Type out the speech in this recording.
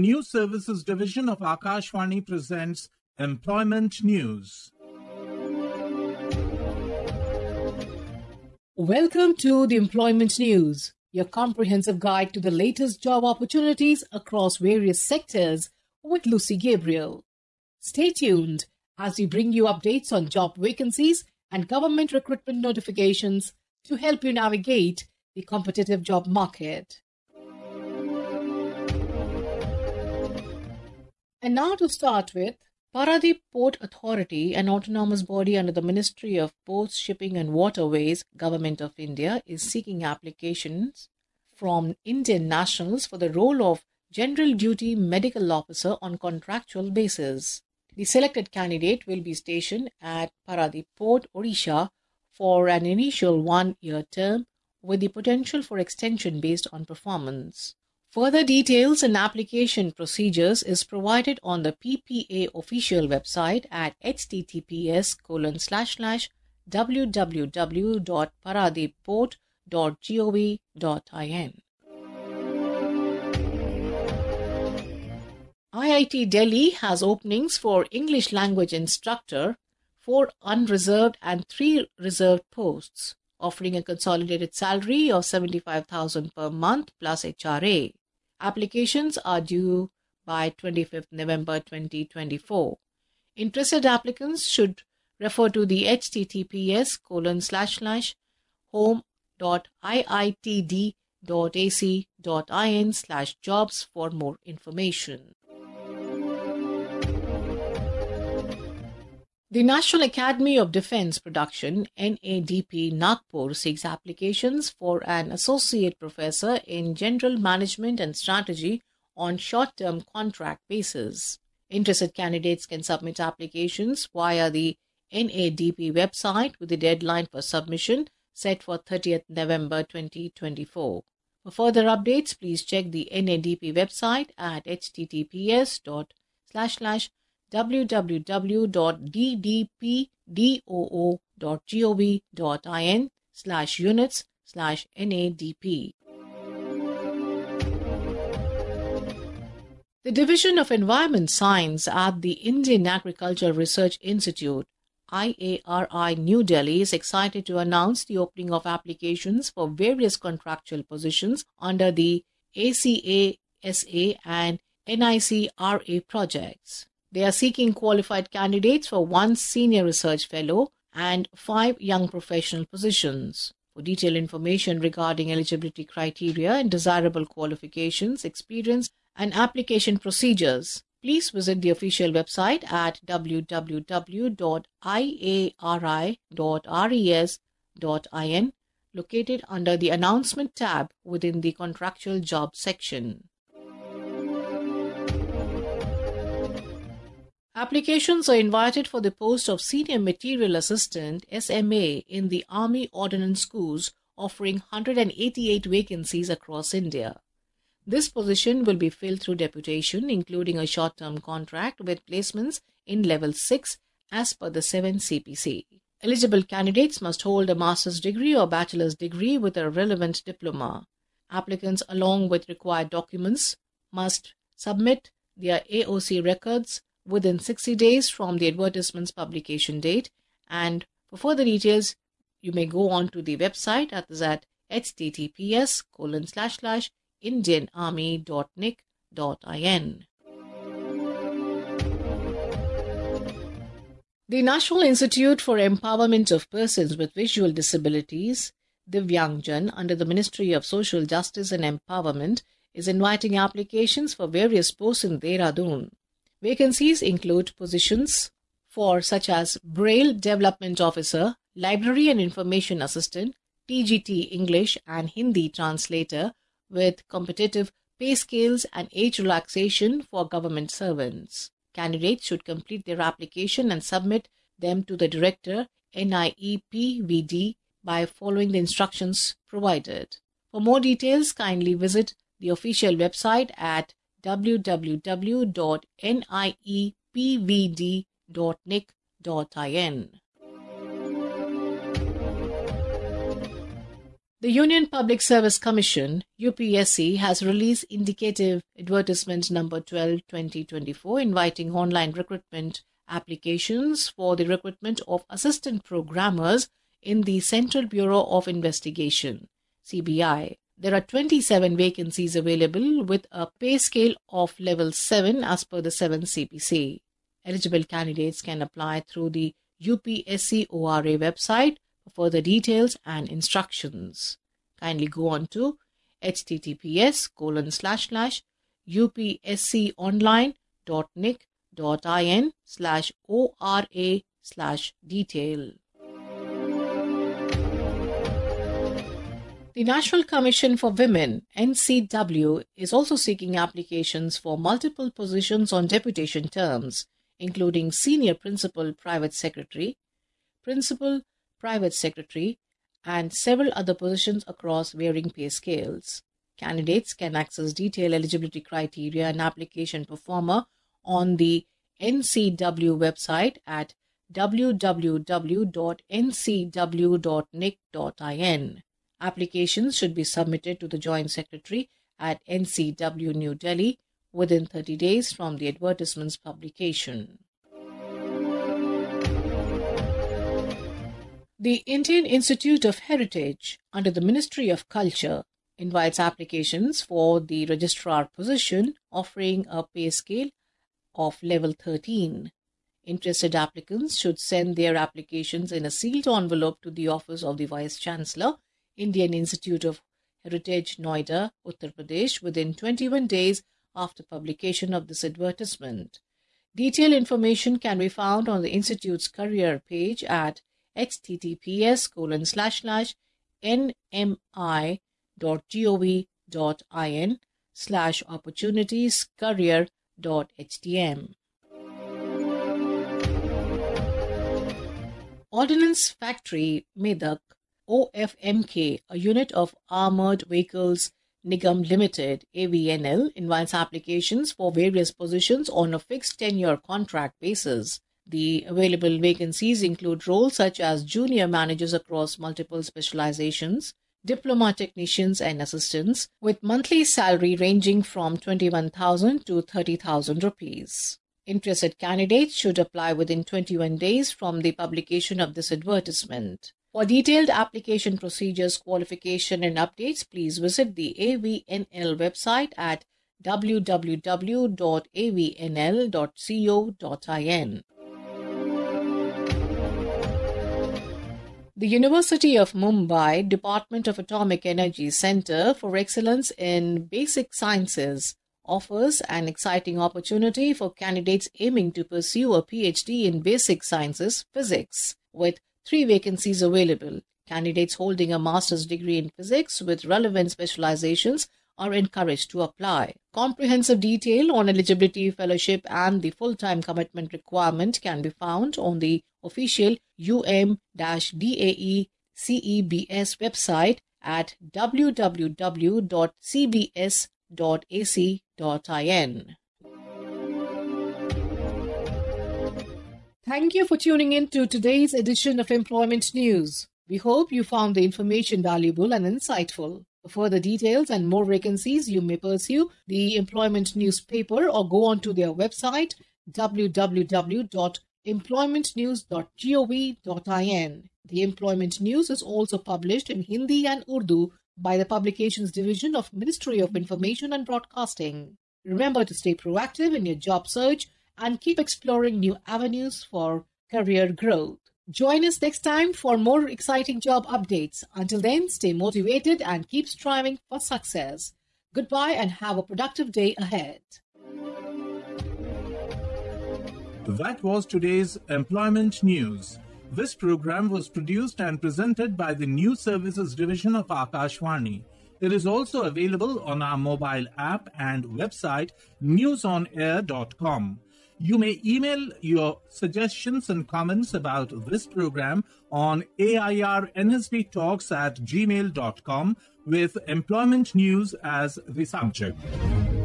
News Services Division of Akashvani presents Employment News. Welcome to the Employment News, your comprehensive guide to the latest job opportunities across various sectors with Lucy Gabriel. Stay tuned as we bring you updates on job vacancies and government recruitment notifications to help you navigate the competitive job market. And now to start with, Paradip Port Authority, an autonomous body under the Ministry of Ports, Shipping and Waterways, Government of India, is seeking applications from Indian nationals for the role of General Duty Medical Officer on contractual basis. The selected candidate will be stationed at Paradip Port, Odisha, for an initial 1-year term with the potential for extension based on performance. Further details and application procedures is provided on the PPA official website at https://www.paradipport.gov.in. IIT Delhi has openings for English language instructor, 4 unreserved and 3 reserved posts, offering a consolidated salary of 75,000 per month plus HRA. Applications are due by 25th November 2024. Interested applicants should refer to the https://home.iitd.ac.in/jobs for more information. The National Academy of Defence Production, NADP, Nagpur seeks applications for an associate professor in General Management and Strategy on short-term contract basis. Interested candidates can submit applications via the NADP website with the deadline for submission set for 30th November 2024. For further updates, please check the NADP website at https://www.ddpdoo.gov.in/units/NADP. The Division of Environment Science at the Indian Agricultural Research Institute, IARI, New Delhi, is excited to announce the opening of applications for various contractual positions under the ACASA and NICRA projects. They are seeking qualified candidates for 1 senior research fellow and 5 young professional positions. For detailed information regarding eligibility criteria and desirable qualifications, experience, and application procedures, please visit the official website at www.iari.res.in, located under the Announcement tab within the Contractual Jobs section. Applications are invited for the post of Senior Material Assistant SMA in the Army Ordnance Schools, offering 188 vacancies across India. This position will be filled through deputation, including a short-term contract with placements in Level 6 as per the 7 CPC. Eligible candidates must hold a master's degree or bachelor's degree with a relevant diploma. Applicants, along with required documents, must submit their AOC records within 60 days from the advertisement's publication date, and for further details, you may go on to the website at https://indianarmy.nic.in. The National Institute for Empowerment of Persons with Visual Disabilities, Divyangjan, under the Ministry of Social Justice and Empowerment, is inviting applications for various posts in Dehradun. Vacancies include positions for such as Braille Development Officer, Library and Information Assistant, TGT English and Hindi Translator, with competitive pay scales and age relaxation for government servants. Candidates should complete their application and submit them to the Director, NIEPVD, by following the instructions provided. For more details, kindly visit the official website at www.niepvd.nic.in. The Union Public Service Commission, UPSC, has released indicative advertisement number 12/2024 inviting online recruitment applications for the recruitment of assistant programmers in the Central Bureau of Investigation, CBI. There are 27 vacancies available with a pay scale of level 7 as per the 7th CPC. Eligible candidates can apply through the UPSC ORA website for further details and instructions. Kindly go on to https://upsconline.nic.in/ORA/detail. The National Commission for Women, NCW, is also seeking applications for multiple positions on deputation terms, including Senior Principal Private Secretary, Principal Private Secretary, and several other positions across varying pay scales. Candidates can access detailed eligibility criteria and application performer on the NCW website at www.ncw.nic.in. Applications should be submitted to the Joint Secretary at NCW New Delhi within 30 days from the advertisement's publication. The Indian Institute of Heritage, under the Ministry of Culture, invites applications for the registrar position, offering a pay scale of level 13. Interested applicants should send their applications in a sealed envelope to the office of the Vice Chancellor, Indian Institute of Heritage, Noida, Uttar Pradesh, within 21 days after publication of this advertisement. Detailed information can be found on the Institute's career page at https://nmi.gov.in/opportunitiescareer.htm. Ordnance Factory, Medak, OFMK, a unit of Armoured Vehicles Nigam Limited, AVNL, invites applications for various positions on a fixed 10-year contract basis. The available vacancies include roles such as junior managers across multiple specializations, diploma technicians and assistants, with monthly salary ranging from 21,000 to 30,000 rupees. Interested candidates should apply within 21 days from the publication of this advertisement. For detailed application procedures, qualification and updates, please visit the AVNL website at www.avnl.co.in. The University of Mumbai Department of Atomic Energy Centre for Excellence in Basic Sciences offers an exciting opportunity for candidates aiming to pursue a PhD in Basic Sciences Physics, with 3 vacancies available. Candidates holding a master's degree in physics with relevant specializations are encouraged to apply. Comprehensive detail on eligibility, fellowship and the full-time commitment requirement can be found on the official UM-DAE-CEBS website at www.cbs.ac.in. Thank you for tuning in to today's edition of Employment News. We hope you found the information valuable and insightful. For further details and more vacancies, you may pursue the Employment newspaper or go on to their website www.employmentnews.gov.in. The Employment News is also published in Hindi and Urdu by the Publications Division of Ministry of Information and Broadcasting. Remember to stay proactive in your job search and keep exploring new avenues for career growth. Join us next time for more exciting job updates. Until then, stay motivated and keep striving for success. Goodbye and have a productive day ahead. That was today's Employment News. This program was produced and presented by the News Services Division of Akashvani. It is also available on our mobile app and website newsonair.com. You may email your suggestions and comments about this program on airnsbtalks@gmail.com with Employment News as the subject.